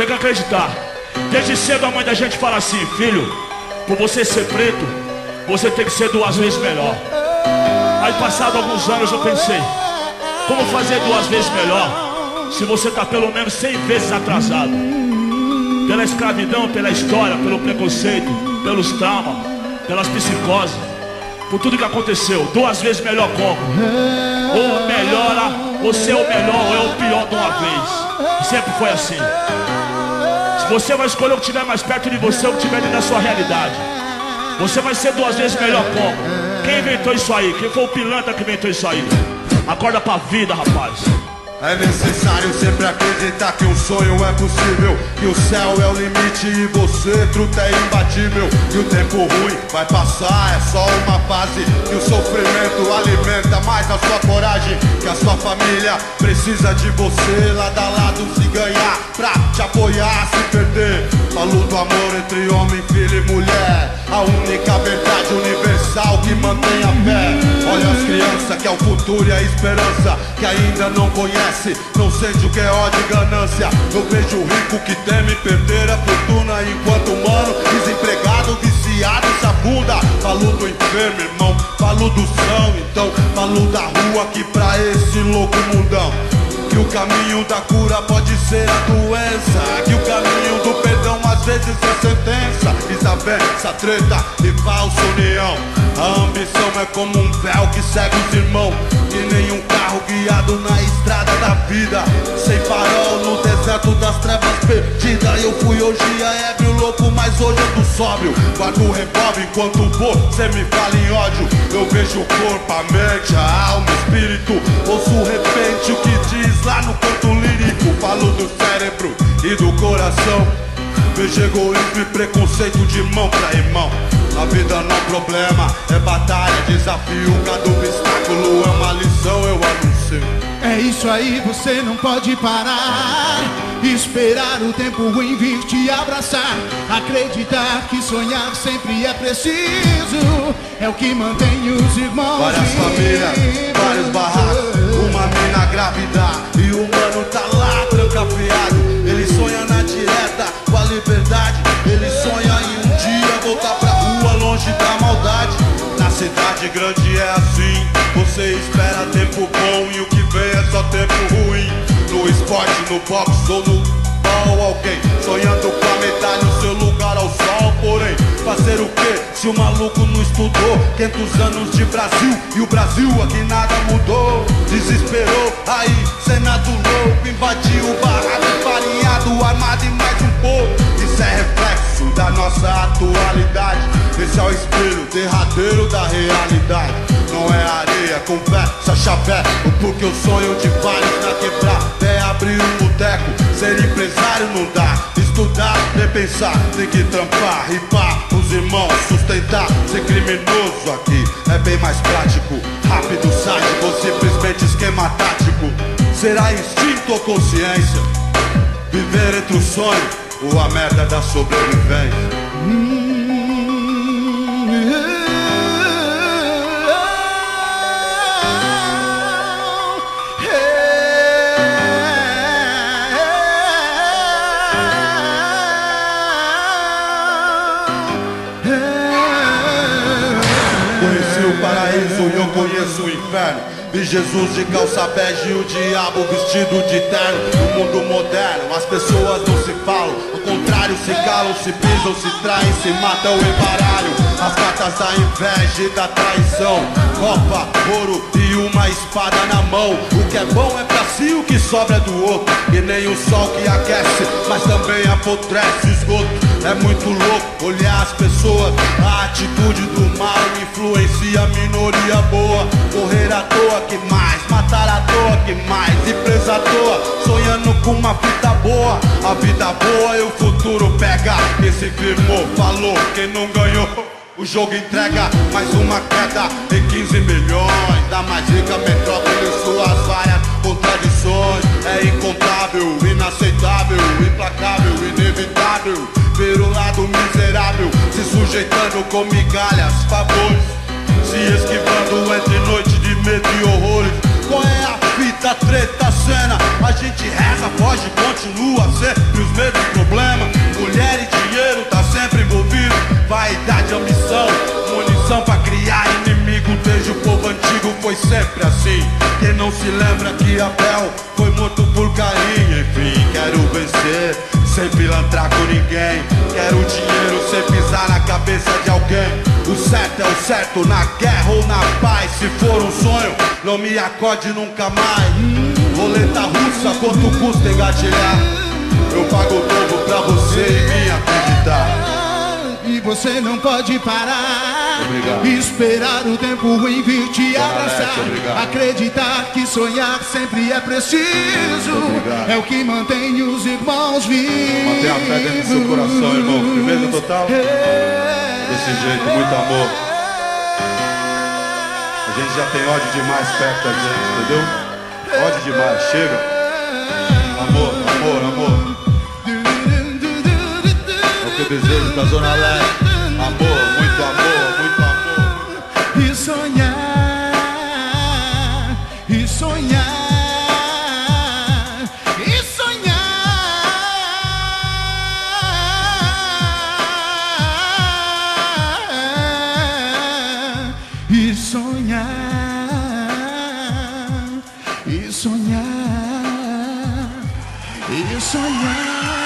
Tem que acreditar. Desde cedo a mãe da gente fala assim: filho, por você ser preto, você tem que ser 2 vezes melhor. Aí passado alguns anos eu pensei: como fazer 2 vezes melhor se você está pelo menos 100 vezes atrasado? Pela escravidão, pela história, pelo preconceito, pelos traumas, pelas psicoses, por tudo que aconteceu. 2 vezes melhor como? Ou melhora, você é o melhor ou é o pior de uma vez. Sempre foi assim. Você vai escolher o que estiver mais perto de você, o que estiver dentro da sua realidade. Você vai ser 2 vezes melhor como? Quem inventou isso aí? Quem foi o pilantra que inventou isso aí? Acorda pra vida, rapaz. É necessário sempre acreditar que um sonho é possível, que o céu é o limite e você, truta, é imbatível. E o tempo ruim vai passar, é só uma fase. Que o sofrimento alimenta mais a sua coragem, que a sua família precisa de você lado a lado, se ganhar pra te apoiar, se perder. Falo do amor entre homem, filho e mulher, a única verdade universal que mantém a fé. Olha as crianças que é o futuro e a esperança, que ainda não conhece, não sente o que é ódio e ganância. Eu vejo o rico que teme perder a fortuna, enquanto o mano desempregado, viciado, se abunda. Falo do enfermo, irmão, falo do são, então falo da rua que pra esse louco mundão, que o caminho da cura pode ser a doença, que o caminho do perdão às vezes é sentença. Desavença, treta e falsa união. A ambição é como um véu que segue os irmãos, que nem um carro guiado na estrada da vida, sem farol no deserto das trevas perdida. Eu fui hoje ébrio, louco, mas hoje eu tô sóbrio. Guardo o revólver enquanto você me fala em ódio. Eu vejo o corpo, a mente, a alma, o espírito. Ouço repente o que diz lá no canto lírico. Falo do cérebro e do coração. Vejo egoísmo e preconceito de mão pra irmão. A vida não é problema, é batalha, desafio. Cada obstáculo é uma lição, eu anuncio. É isso aí, você não pode parar. Esperar o tempo ruim vir te abraçar. Acreditar que sonhar sempre é preciso. É o que mantém os irmãos. Várias famílias, vários barracos, uma mina grávida e o mano tá lá trancafiado. Ele sonha na direta com a liberdade. Ele sonha em um dia voltar pra rua longe da maldade. Na cidade grande é assim, você espera tempo bom e o que vem é só tempo ruim. No esporte, no boxe ou no ball, alguém sonhando com a medalha, o seu lugar ao sol. Porém, fazer o que se o maluco não estudou? 500 anos de Brasil e o Brasil aqui nada mudou. Desesperou, aí cena do louco, invadiu o barraco, farinhado, armado e mais um pouco. Isso é reflexo da nossa atualidade. Esse é o espelho derradeiro da realidade. Não é areia, conversa, chapé. Porque o sonho de vários na quebrada é abrir um boteco. Ser empresário não dá, estudar, repensar. Tem que trampar, ripar, os irmãos sustentar. Ser criminoso aqui é bem mais prático. Rápido, sádico ou simplesmente esquema tático. Será instinto ou consciência? Viver entre o sonho ou a merda da sobrevivência? Conheci o paraíso e eu conheço o inferno. Vi Jesus de calça bege e o diabo vestido de terno. No mundo moderno as pessoas não se falam, ao contrário se calam, se pisam, se traem, se matam em baralho. As cartas da inveja e da traição, copa, ouro e uma espada na mão. O que é bom é pra si, o que sobra é do outro. E nem o sol que aquece, mas também apodrece o esgoto. É muito louco olhar as pessoas, a atitude do mal influencia a minoria boa. Correr à toa que mais, matar à toa que mais, e presa à toa, sonhando com uma vida boa. A vida boa e o futuro pega. Esse firmou, falou, quem não ganhou o jogo entrega. Mais uma queda em 15 milhões da mais rica metrópole e suas várias contradições. É incontável, inaceitável, implacável, inevitável ver o lado miserável se sujeitando com migalhas, favores, se esquivando entre noite de medo e horrores. qual é a fita, treta, cena? A gente reza, foge, continua sempre os mesmos problemas. Mulher e dinheiro tá sempre envolvido. Vaidade, ambição, munição pra criar inimigo. Desde o povo antigo foi sempre assim. Quem não se lembra que Abel foi morto por Caim? Enfim, quero vencer sem pilantrar com ninguém. Quero dinheiro sem pisar na cabeça de alguém. O certo é o certo, na guerra ou na paz. Se for um sonho, não me acorde nunca mais. Roleta russa, quanto custa engatilhar? Eu pago o dobro pra você e me acreditar. E você não pode parar. Obrigado. Esperar o tempo ruim vir te abraçar. Obrigado. Acreditar que sonhar sempre é preciso. Obrigado. É o que mantém os irmãos vivos. Mantenha a fé dentro do seu coração, irmão. Firmeza total. Desse jeito, muito amor. A gente já tem ódio demais perto da gente, entendeu? Ódio demais, chega. Amor, amor, amor. É o que eu desejo da Zona Leste. Amor, muito amor, muito amor. E sonhar, e sonhar, e sonhar, e sonhar, e sonhar, e sonhar.